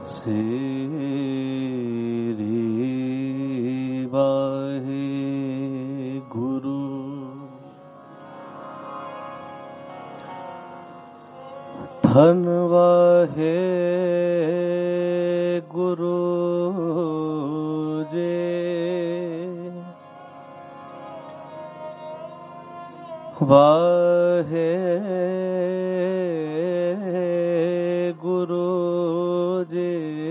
श्री वाहे गुरु। धन वाहे गुरु जे, वाहे गुरु जे,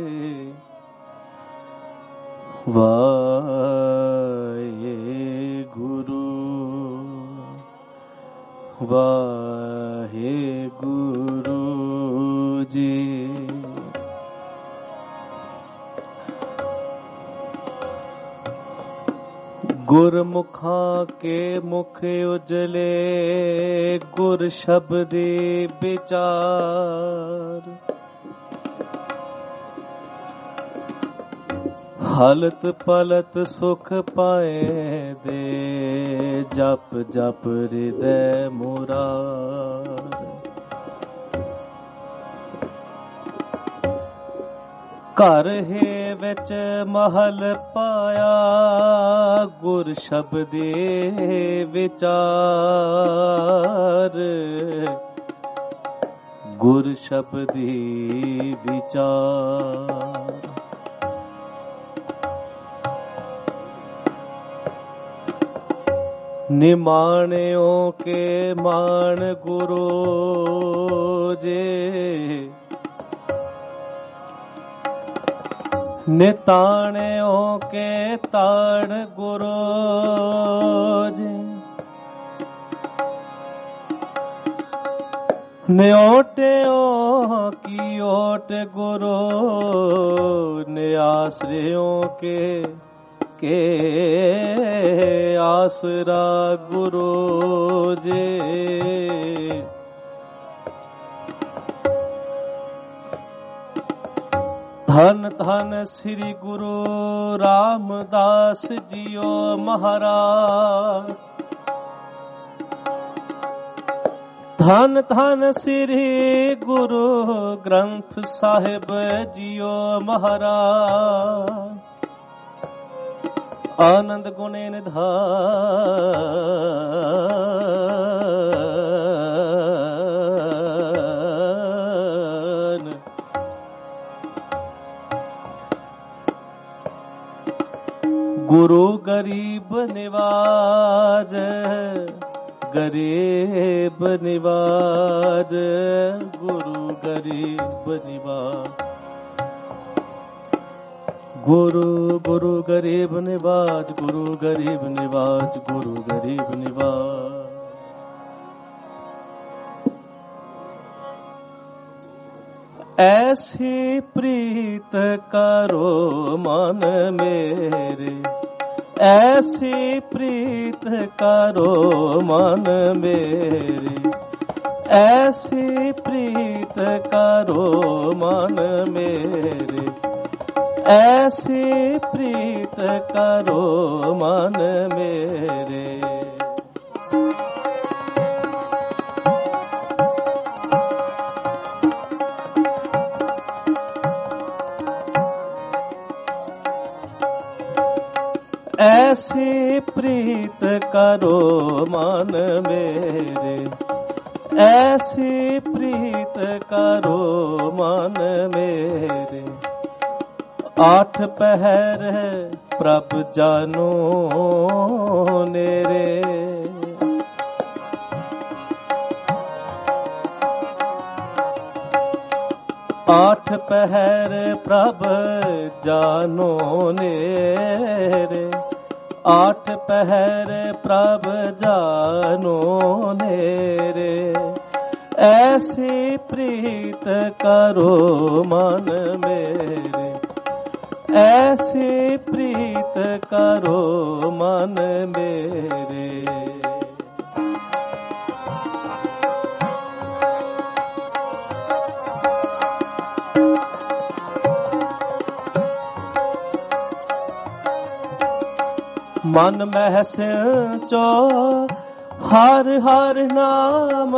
वाहे गुरु, वाहे गुरु जी। गुरमुखां के मुख उजले, गुर शब्दी विचार। हलत पलत सुख पाए दे, जप जप हृदय मुरार। घर हे विच महल पाया, गुर शब्दी विचार। गुर शब्दी विचार। निमाणियों के मान गुरु जे, निताणियों के ताण गुरु जी। न्योटियों की ओट गुरु, नियाश्रियों के आसरा गुरु जी। धन धन श्री गुरु रामदास जियो महाराज। धन धन श्री गुरु ग्रंथ साहिब जियो महाराज। आनंद गुणे निधान। गुरु गरीब निवाज, गरीब निवाज। गुरु गरीब निवाज। गुरु गुरु गरीब निवाज, गुरु गरीब निवाज, गुरु गरीब निवाज। ऐसी प्रीत करो मन मेरे, ऐसी प्रीत करो मन मेरे। ऐसी प्रीत करो मन मेरे, ऐसी प्रीत करो मन मेरे। ऐसी प्रीत करो मन मेरे, ऐसी प्रीत करो मन मेरे। आठ पहर प्रभ जानो नेरे, आठ पहर प्रभ जानो नेरे। आठ पहर प्रभ जानो नेरे। ऐसी प्रीत करो मन मेरे, ऐसी प्रीत करो मन मेरे। मन मह सिंचो हर हर नाम,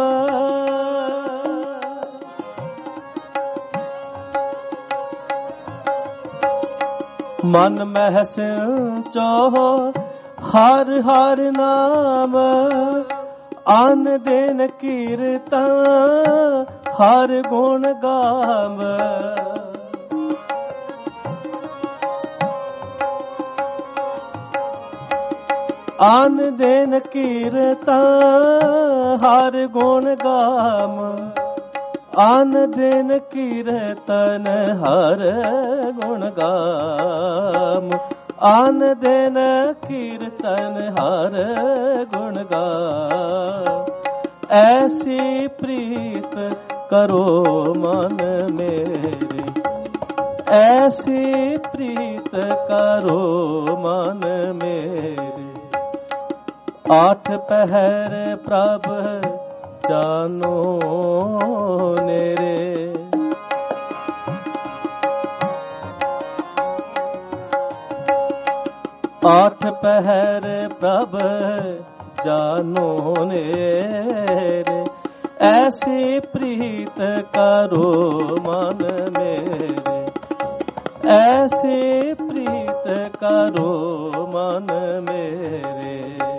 मन मह सिंचो हर हर नाम, आन दिन कीर्तन हर गुण गाम। आन दिन कीर्तन हर गुण गाम, आन दिन कीर्तन हर गुण गाम, आन दिन कीर्तन हर गुण गाम। ऐसी प्रीत करो मन मेरे, ऐसी प्रीत करो मन मेरे। आठ पहर प्रभ जानो नेरे, आठ पहर प्रभ जानो नेरे। ऐसी प्रीत करो मन मेरे, ऐसी प्रीत करो मन मेरे।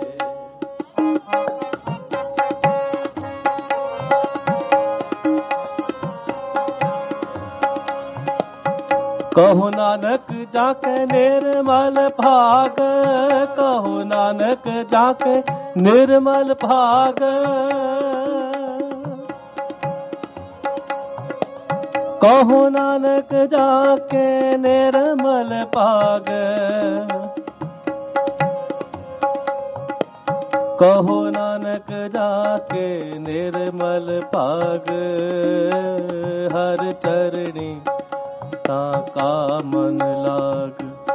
कहो नानक जाके निर्मल भाग, कहो नानक जाके निर्मल भाग। कहो नानक जाके निर्मल भाग, कहो नानक जाके निर्मल भाग। हर चरणी का मन लाग,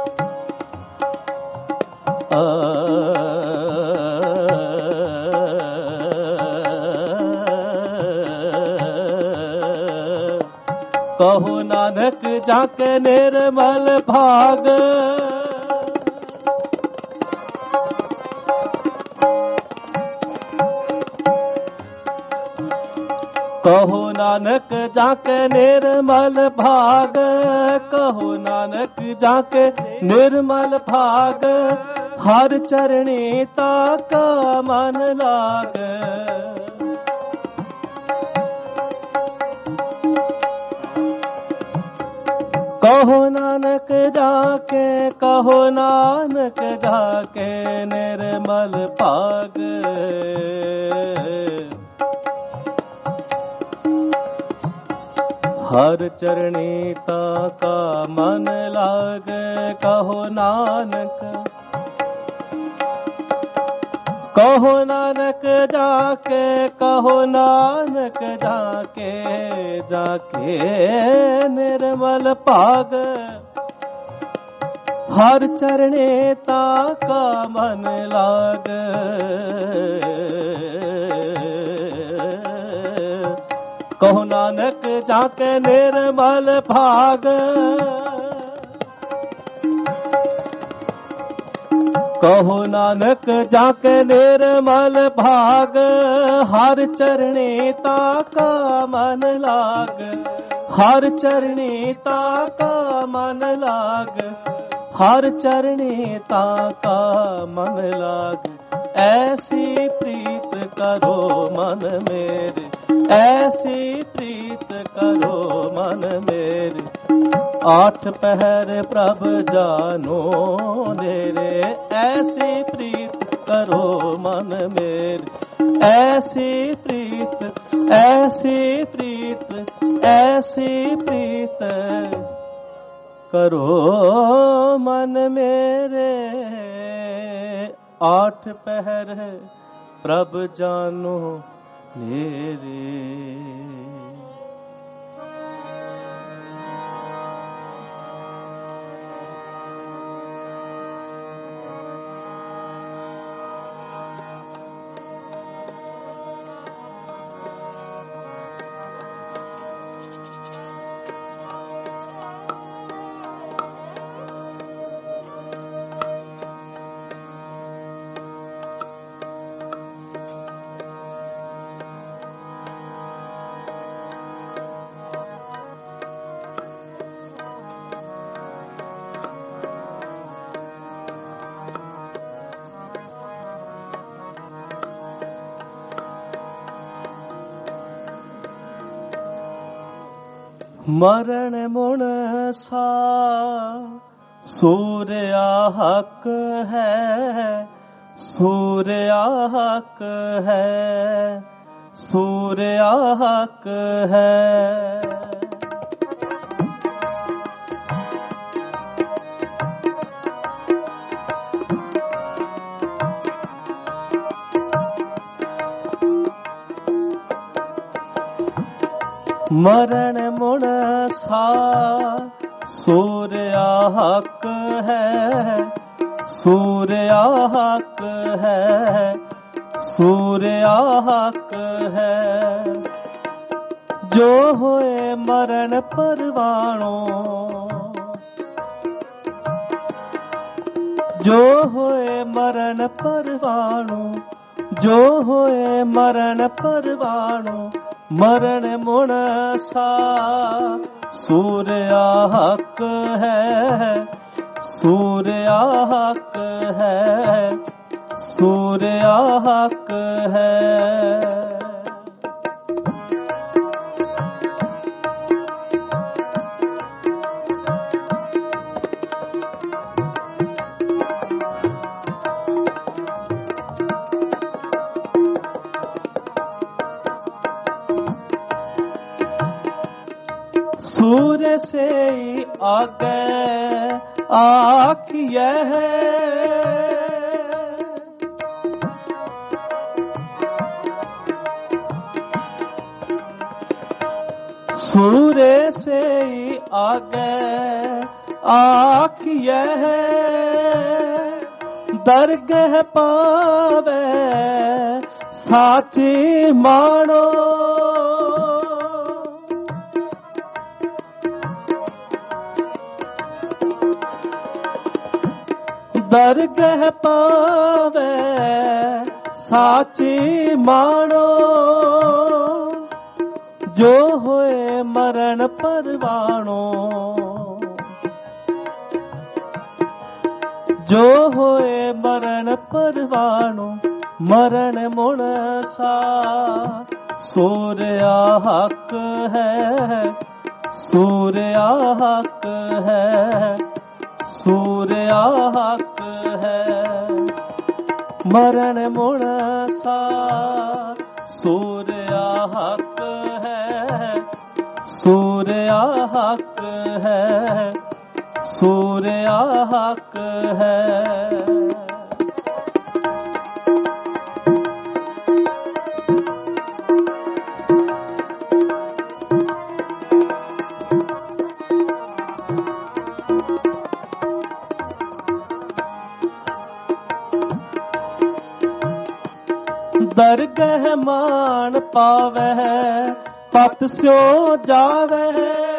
कहो नानक जाके निर्मल भाग। कहो नानक जाके निर्मल भाग, कहो नानक जाके निर्मल भाग। हर चरणी ताका मन लाग, कहो नानक जाके, कहो नानक जाके निर्मल भाग। हर चरणी ताका मन लाग, कहो नानक, कहो नानक जाके, कहो नानक जाके, जाके निर्मल भाग। हर चरणे ताका मन लाग, कहो नानक जाके निर्मल भाग। कहो नानक जाके निर्मल भाग। हर चरणी ताका मन लाग, हर चरणी ताका मन लाग, हर चरणी ताका मन लाग। ऐसी प्रीत करो मन मेरे, ऐसी प्रीत करो मन मेरे। आठ पहर प्रभ जानो नेरे, ऐसी प्रीत करो मन मेरे। ऐसी प्रीत, ऐसी प्रीत, ऐसी प्रीत करो मन मेरे। आठ पहर प्रभ जानो नेरे। ਮਰਨ ਮੁਣ ਸਾ ਸੂਰਿਆ ਹਕ ਹੈ, ਸੂਰਿਆ ਹਕ ਹੈ, ਸੂਰਿਆ ਹਕ ਹੈ। ਮਰਨ ਮੁਣ ਸਾ ਸੂਰਿਆ ਹਕ ਹੈ, ਸੂਰਿਆ ਹਕ ਹੈ, ਸੂਰਿਆ ਹਕ ਹੈ। ਜੋ ਹੋਏ ਮਰਨ ਪਰਵਾਣੋ, ਜੋ ਹੋਏ ਮਰਨ ਪਰਵਾਣੋ, ਜੋ ਹੋਏ ਮਰਨ ਪਰਵਾਣੋ। ਮਰਨ ਮੁਣ ਸਾ ਸੂਰਿਆ ਹਕ ਹੈ, ਸੂਰਿਆ ਹਕ ਹੈ, ਸੂਰਿਆ ਹਕ ਹੈ। सूर्य से आगे आखिए सूर्य से आगे आखिए दरगह पावे साची मानो। दरगह पावे साची मानो। जो होए मरण परवाणो, जो होए मरण परवाणो। मरण मुण सा सूर्या हक है, सूर्या हक है, सूर्या हक है। मरण मुण सा सूर्या हक है, सूर्या हक है, सूर्या हक है। दरगह मान पावे पत स्यो जावे।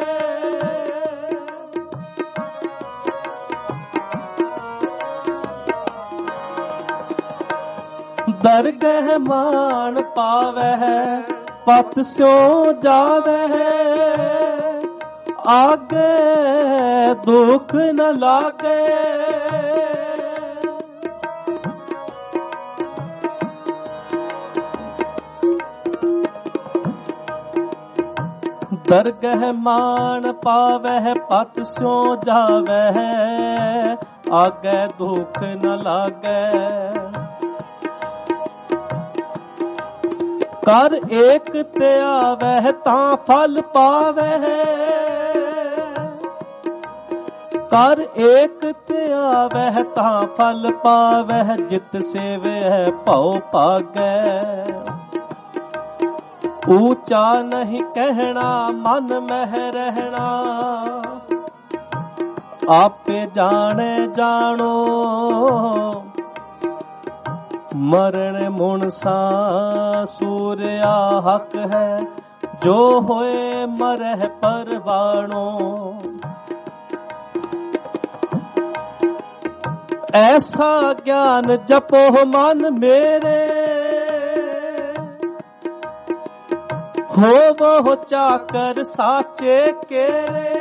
दरगह मान पावे पत स्यो जावे। आगे दुख न लागे, दरगह मान पावह पत स्यो जावह। आगे दुख न लागे, कर एक ते आवह तां फल पावह। कर एक ते आवह तां फल पावह। जित सेवह भौ पागै, ऊंचा नहीं कहना मन मह रहना। आपे जाने जानो मरण मुण सा सूर्या हक है। जो होए मरह परवाणो, ऐसा ज्ञान जपो मन मेरे। हो वो चाकर साचे केरे,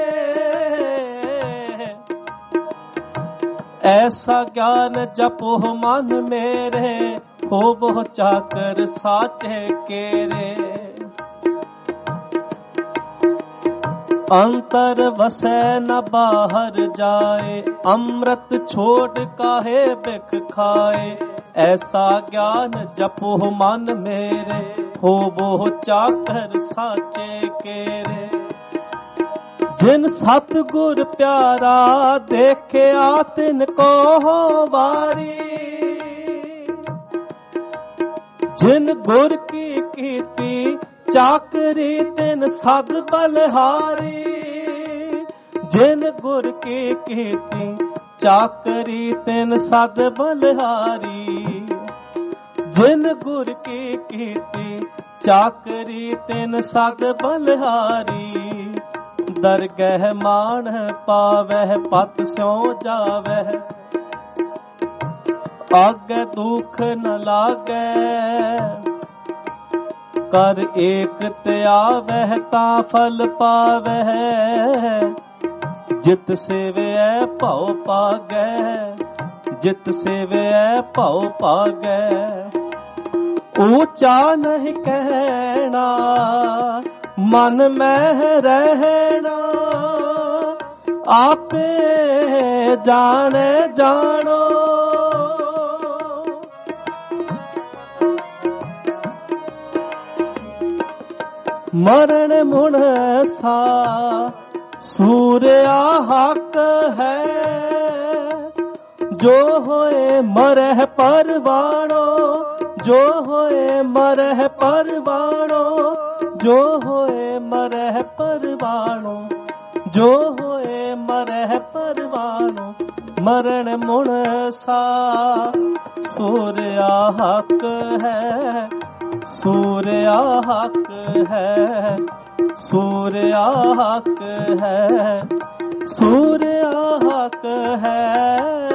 ऐसा ज्ञान जपो मन मेरे। हो वो चाकर साचे केरे। अंतर वसै न बाहर जाए, अमृत छोड़ काहे बिख खाए। ऐसा ज्ञान जपो मन मेरे, होबो चाकर साचे केरे। जिन सतगुर प्यारा देखिया तिनको हो वारी, जिन गुर की कीती चाकरी तिन सद बलहारी। जिन गुर की कीती चाकरी तिन सद बलहारी। जिन गुर की कीती चाकरी तिन सद बलहारी। दरगह मान पावह पत स्यों जावह, आगे दुख न लागे। कर एक त्यावह ता फल पावह, जित सेवै भव पागै। जित सेवै भव पागै। ऊंचा नहीं कहना मन में रहना, आपे जाने जानो। मरण मुण सा सूर्या हक है, जो होए मरह परवाणो। जो होए मरह परवाणो। जो होए मरह परवाणो। जो होए मरह परवाणो। मरण मुण सा सूर्या हक है। सूर्या हक है। सूर्या हक है। सूर्या हक है।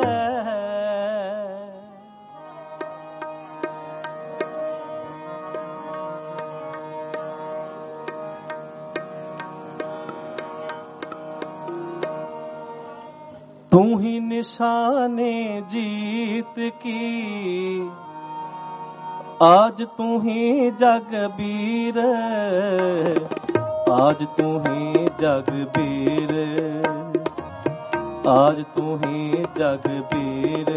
तू ही निशाने जीत की, आज तू ही जगबीर। आज तू ही जगबीर। आज तू ही जगबीर।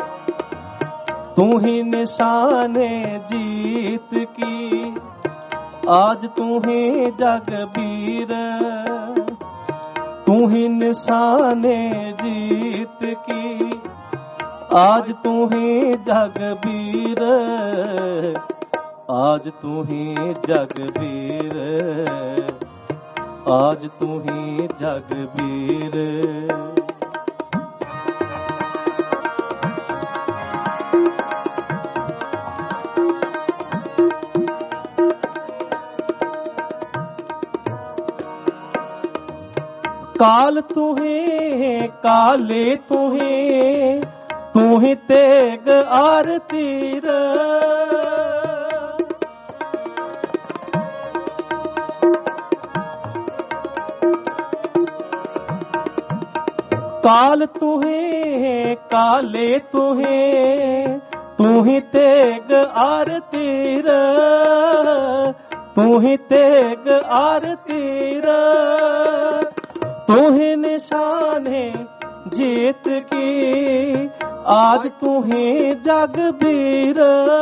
तू ही निशाने जीत की, आज तू ही जगबीर। तू ही निशाने जीत की, आज तू ही जगबीर। आज तू ही जगबीर। आज तू ही जगबीर। काल तू ही काले तू ही तेग आरतीर। काल तू ही काले तू ही तेग आरतीर। तू ही तेग आरतीर। तू ही निशाने जीत की, आज तू ही जगबीर।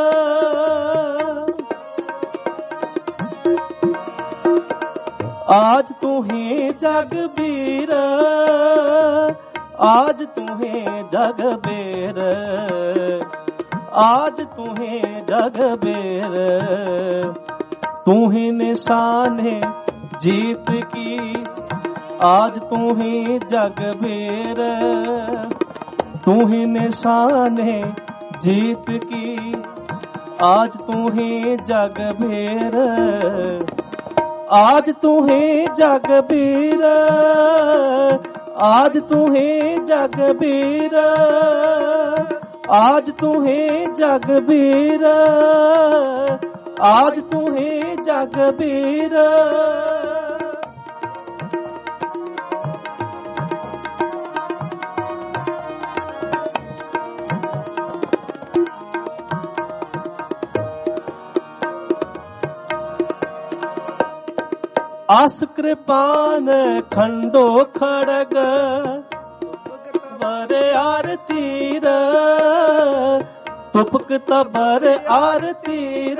आज तू ही जगबीर। आज तू ही जगबीर। आज तू ही जगबीर। तू ही निशाने जीत की, आज तू ही जगबीर। तू ही निशाने जीत की, आज तू ही जगबीर। आज तू ही जगबीर। आज तू ही जगबीर। आज तू ही जगबीर। आज तू ही जगबीर। आस कृपान खंडो खड़ग बर आरतीर तुपक तबर आरतीर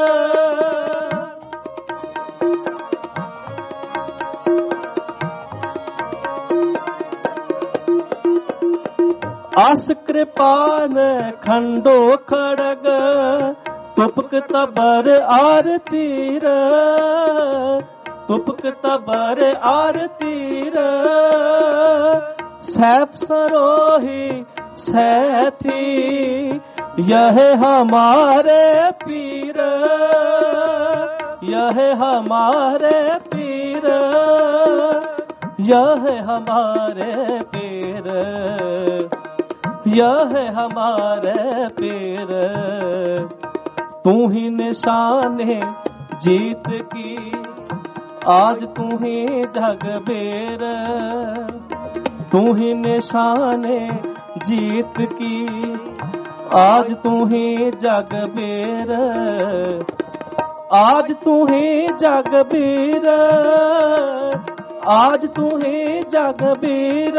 आस कृपान खंडो खड़ग तुपक तबर आरतीर तुपक तबर आरतीर सैफ सरोही सैथी यह हमारे पीर यह हमारे पीर यह हमारे पीर यह हमारे पीर तू ही निशान है जीत की आज तू ही जगबेर तू ही निशान है जीत की आज तू ही जगबेर आज तू ही जगबीर आज तू ही जगबीर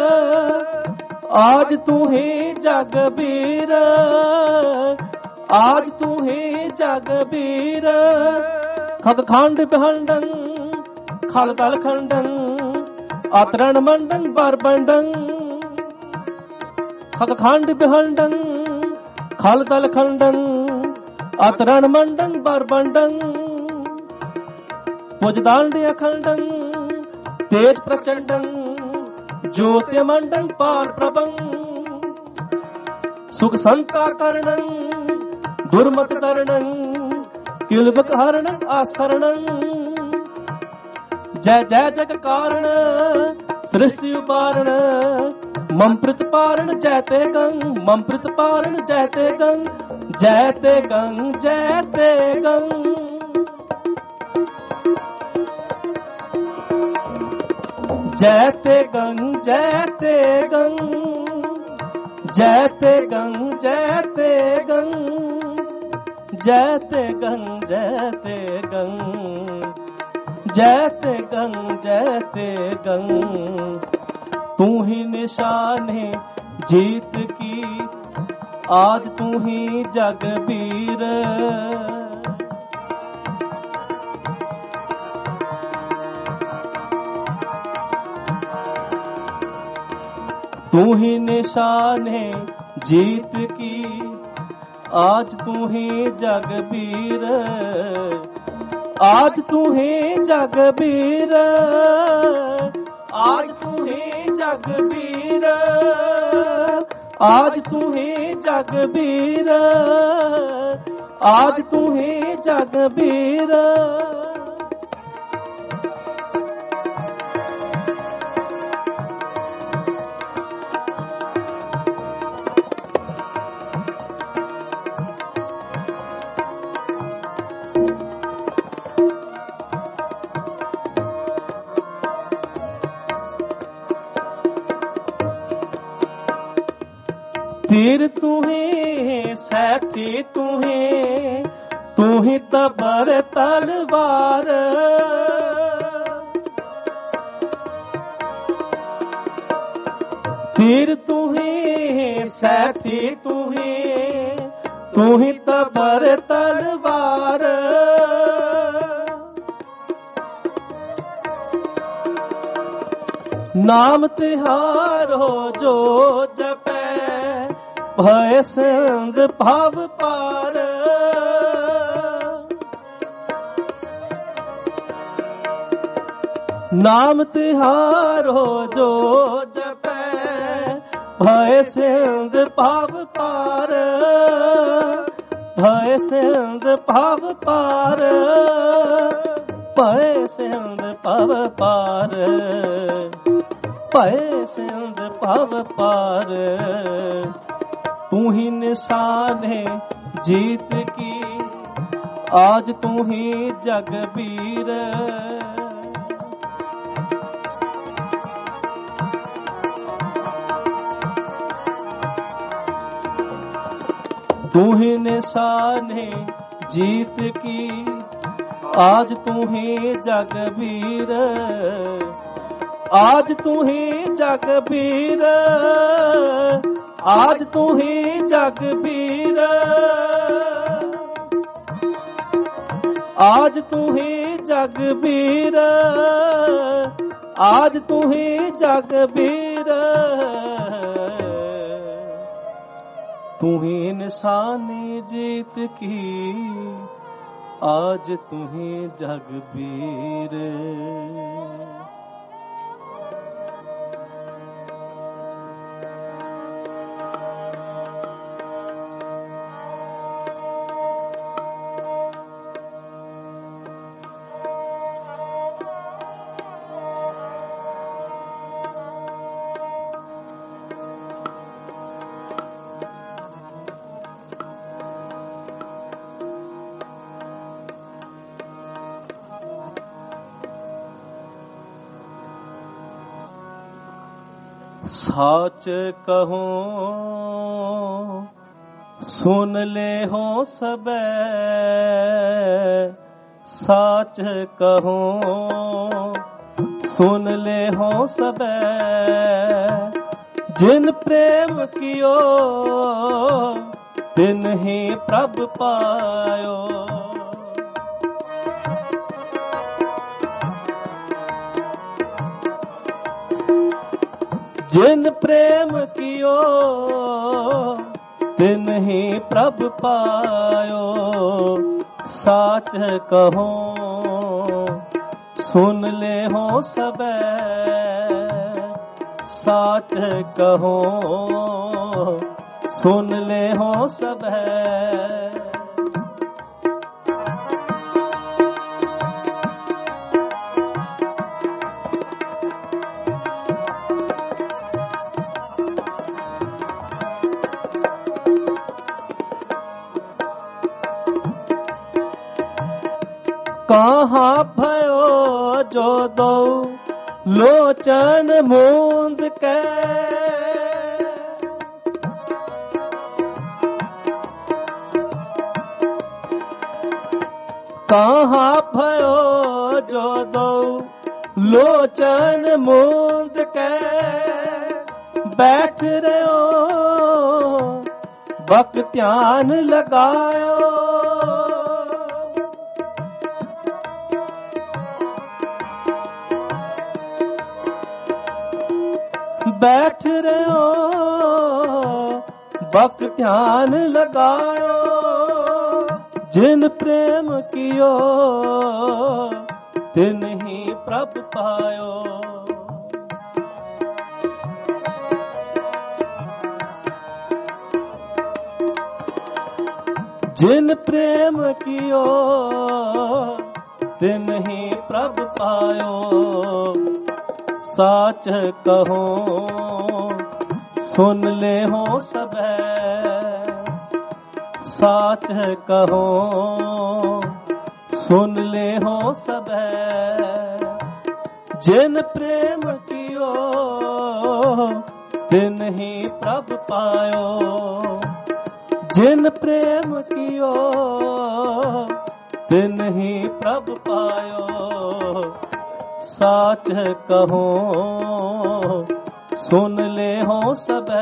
आज तू ही जगबीर आज तू ही जगबीर खग खांड बहंडन खल तल खंडन अतरण मंडन बरबंडन खग खांड बहंडन खल तल खंडन अतरण मंडन बरबंडन पुजदांड अखंडन तेज प्रचंडन ज्योति मंडन पार प्रभं सुख संता करणं दुर्मत करणं किलबक हरणं आसरणं जय जय जग कारण सृष्टि उपारण मम प्रतिपारण जयते गंग मम प्रतिपारण जयते गंग जयते गंग जयते गंग जयते गंग जयते गंग जयते गंग जयते गंग जयते गंग जयते गंग जयते गंग जयते गंग तू ही निशान है जीत की आज तू ही जगबीर तू ही निशान है जीत की आज तू ही जगबीर आज तू ही जगबीर आज तू ही जगबीर आज तू ही जगबीर आज तू ही जगबीर तीर तू ही सैथी तू ही तबर तलवार तीर तू ही सैथी तू ही तबर तलवार नाम तिहारो जो जपे भय सिंध भाव पार नाम तिहारो जो जपे भय सिंध भाव पार भय सिंध भाव पार भय सिंध भाव पार भय सिंध भाव पार तू ही निशान है जीत की आज तू ही जगबीर तू ही निशान है जीत की आज तू ही जगबीर, आज तू ही जगबीर, आज तू ही जगबीर, आज तू ही जगबीर, आज तू ही जगबीर, तू ही निशानी जीत की, आज तू ही जगबीर। साच कहूं सुन ले हो सबे, साच कहूं सुन ले हो सबे, जिन प्रेम कियो तिन ही प्रभ पायो। जिन प्रेम कियो तिन ही प्रभ पायो। साच कहो सुन ले हो सबे, साच कहो सुन ले हो सबे। कहाँ भयो जो दो लोचन मूंद के, कहाँ भयो जो दो लोचन मूंद के, बैठ रहे हो बक ध्यान लगायो। बैठ रहे हो बक ध्यान लगायो। जिन प्रेम कियो तिन ही प्रभ पायो। जिन प्रेम कियो तिन ही प्रभ पायो। साच कहो सुन ले हो सबे, साच कहो सुन ले हो सबे। जिन प्रेम कियो तिन ही प्रभ पायो। जिन प्रेम कियो तिन ही प्रभ पायो। साच कहो सुन ले हो सबे,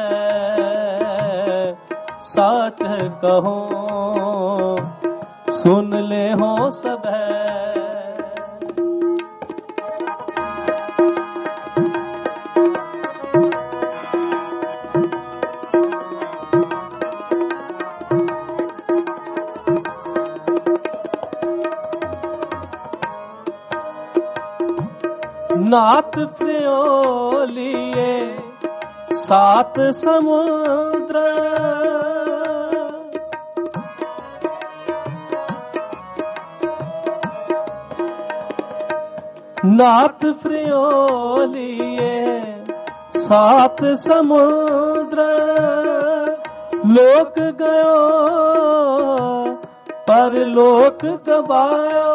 साच कहो सुन ले हो सबे। नाथ प्रियो लिए सात समुद्र, नाथ प्रियो लिए सात समुद्र। लोक गयो पर लोक गवायो।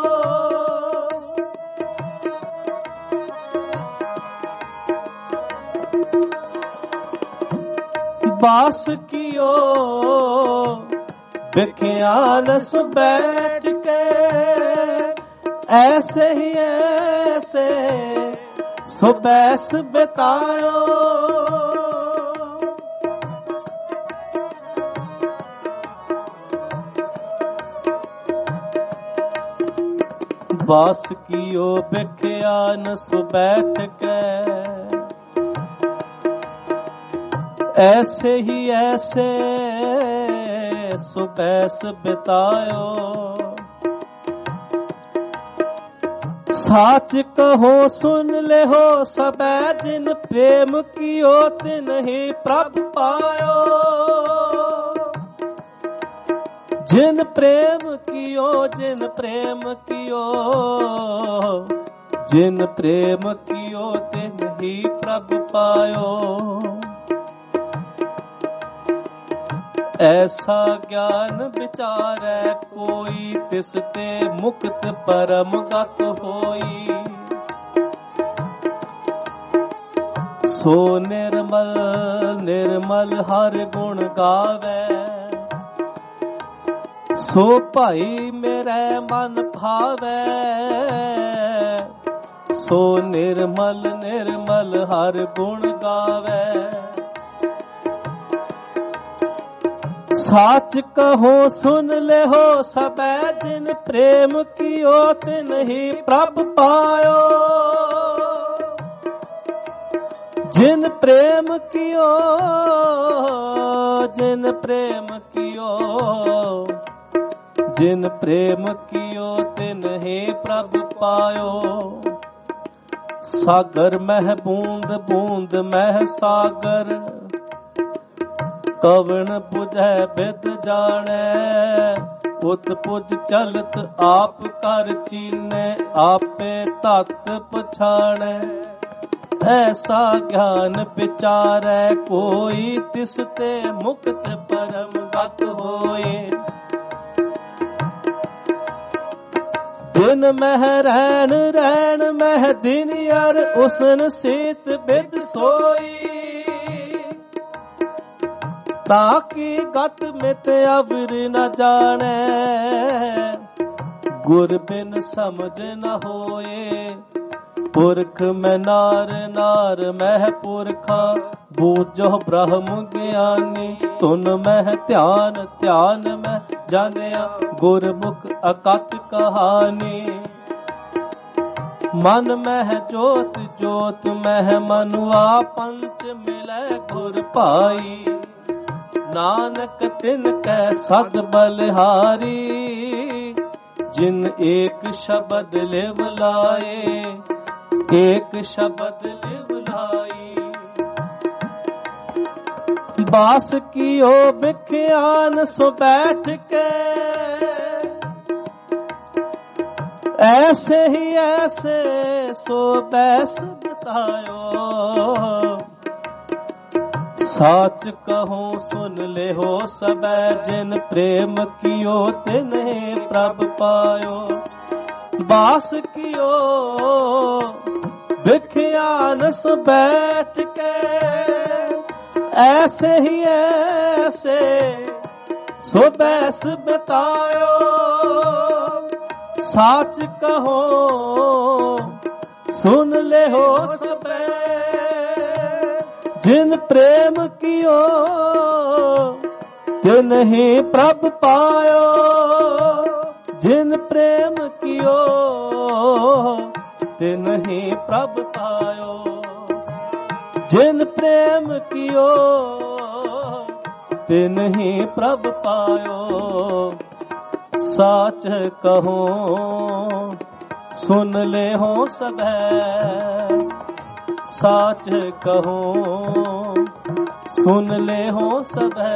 बास कियो बिख्यानस बैठ के, ऐसे ही ऐसे सो बैस बितायो। बास कियो बिख्या न सो बैठ के, ऐसे ही ऐसे सो बैस बितायो। साच कहो सुन ले हो सबे, जिन प्रेम कियो तिन ही प्रभ पायो। जिन प्रेम कियो, जिन प्रेम कियो, जिन प्रेम कियो तिन ही प्रभ पायो। ऐसा ज्ञान विचारै कोई, तिसते मुक्त परम गत होई। सो निर्मल निर्मल हर गुण गावे, सो भाई मेरे मन भावे। सो निर्मल निर्मल हर गुण गावे। साच कहो सुन ले हो सबे, जिन प्रेम कियो तिन ही प्रभ पायो। जिन प्रेम कियो, जिन प्रेम कियो, जिन प्रेम कियो तिन ही प्रभ पायो। सागर मह बूंद बूंद मह सागर, कवण बुझै बिद जाने। उत पुज चलत आप कर चीने, आपे तत् पछाणे। ऐसा ज्ञान विचारै कोई, तिसते मुक्त परम गत होए। दिन मह रैन रैन मह दिन अर, उसन सीत बिद सोई। ताकि गत मित अवर न जाने, गुर बिन समझ न होए। पुरख में नार नार मह पुरखा, बूझो ब्रह्म ज्ञानी। तुन मह ध्यान ध्यान में जानिया, गुरमुख अकत कहानी। मन मह जोत जोत मह मनुआ, पंच मिलै गुर पाई। नानक तिन कै सद बलिहारी, जिन एक शब्द लिव लाए। एक शब्द लिव लाई। बास कियो बिख्यान सो बैठ के, ऐसे ही ऐसे सो बैस बितायो। साच कहूँ सुन ले हो सबे, जिन प्रेम कियो तिन ही प्रभ पायो। बास कियो बिख्यान सो बैठ के, ऐसे ही ऐसे सो बैस बितायो। साच कहो सुन ले हो सबे, जिन प्रेम कियो तिन ही प्रभ पायो। जिन प्रेम कियो तिन ही प्रभ पायो। जिन प्रेम कियो तिन ही प्रभ पायो। साच कहो सुन ले हो सबे, साच कहो सुन ले हो सबे।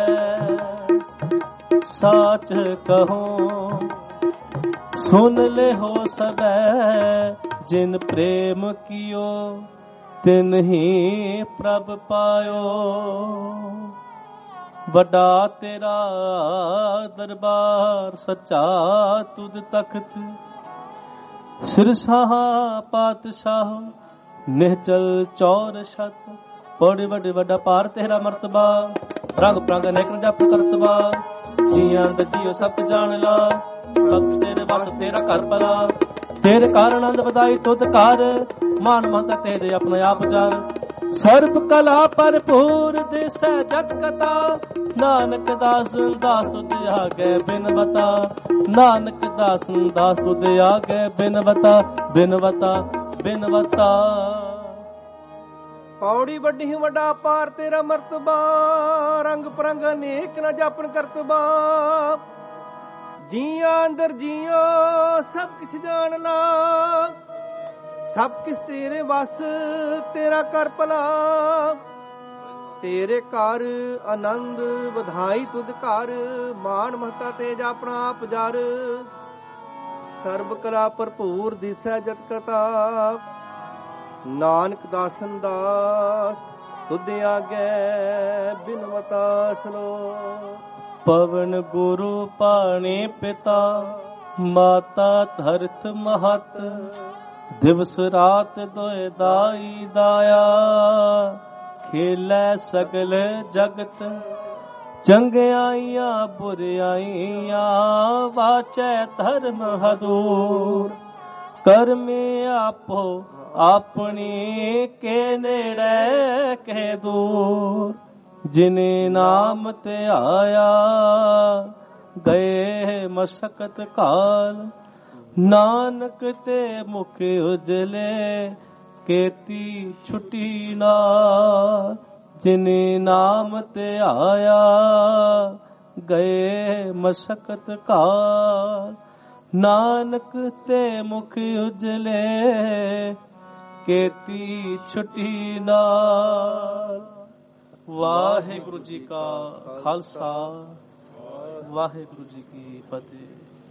साच कहो सुन ले हो सबे, जिन प्रेम कियो तिन ही प्रभ पायो। बड़ा तेरा दरबार सच्चा तुद तख्त, सिरशाह पातशाह निहचल चौर शत। बड़े बड़े बड़ा पार तेरा मर्तबा, रंग प्रंग अनेक जप करतबा। जियां द जियो सब जान ला, सब तेरे बस तेरा घर भला। ਤੇਰੇ ਕਾਰਨ ਆਨੰਦ ਵਧਾਈ ਤੁਧ ਕਰ, ਮਾਨ ਮਹਤਾ ਤੇਰੇ ਆਪਣੇ ਆਪ ਚਾਰ। ਸਰਬ ਕਲਾ ਭਰਪੂਰ ਦਿਸੈ ਜਤ ਕਥਾ, ਨਾਨਕ ਦਾਸ ਦਾਸ ਤੁਧ ਆਗੇ ਬਿਨਵਤਾ। ਨਾਨਕ ਦਾਸ ਦਾਸ ਤੁਧ ਆਗੇ ਬਿਨਵਤਾ, ਬਿਨਵਤਾ ਬਿਨਵਤਾ। ਪੌੜੀ ਵੱਡੀ ਵੱਡਾ ਪਾਰ ਤੇਰਾ ਮਰਤਬਾ, ਰੰਗ ਪਰੰਗ ਅਨੇਕ ਨਾ ਜਾਪਨ ਕਰਤਬਾ। ਜੀਆਂ ਅੰਦਰ ਜੀਓ ਸਭ ਕਿਛ ਜਾਣ ਲਾ, ਸਭ ਕਿਛ ਤੇਰੇ ਵਸ ਤੇਰਾ ਕਰ ਭਲਾ। ਤੇਰੇ ਘਰ ਆਨੰਦ ਵਧਾਈ ਤੁਧ ਘਰ, ਮਾਨ ਮਹਤਾ ਤੇਜ ਆਪਣਾ ਆਪ ਜਰ। ਸਰਬ ਕਲਾ ਭਰਪੂਰ ਦਿਸੈ ਜਤ ਕਥਾ, ਨਾਨਕ ਦਾਸਨ ਦਾਸ ਤੁਧ ਆਗੇ ਬਿਨਵਤਾ ਸਲੋ। ਪਵਨ ਗੁਰੂ ਪਾਣੀ ਪਿਤਾ, ਮਾਤਾ ਧਰਤ ਮਹਤ। ਦਿਵਸ ਰਾਤ ਦੋਇ ਦਾਈ ਦਾਇਆ, ਖੇਲੇ ਸਗਲ ਜਗਤ। ਚੰਗਿਆਈਆਂ ਬੁਰਿਆਈਆਂ, ਵਾਚੈ ਧਰਮ ਹਦੂਰ। ਕਰਮੇ ਆਪੋ ਆਪਣੀ, ਕੇ ਨੇੜੇ ਕੇ ਦੂਰ। ਜਿਨੇ ਨਾਮ ਤੇ ਆਇਆ, ਗਏ ਮਸਕਤ ਕਾਲ। ਨਾਨਕ ਤੇ ਮੁਖ ਉਜਲੇ, ਕੀਤੀ ਛੁਟੀ ਨਾ। ਜਿਨੇ ਨਾਮ ਤੇ ਆਇਆ, ਗਏ ਮਸਕਤ ਕਾਲ। ਨਾਨਕ ਤੇ ਮੁਖ ਉਜਲੇ, ਕੀਤੀ ਛੁਟੀ ਨਾਲ। ਵਾਹਿਗੁਰੂ ਜੀ ਕਾ ਖਾਲਸਾ, ਵਾਹਿਗੁਰੂ ਜੀ ਕੀ ਫਤਿਹ।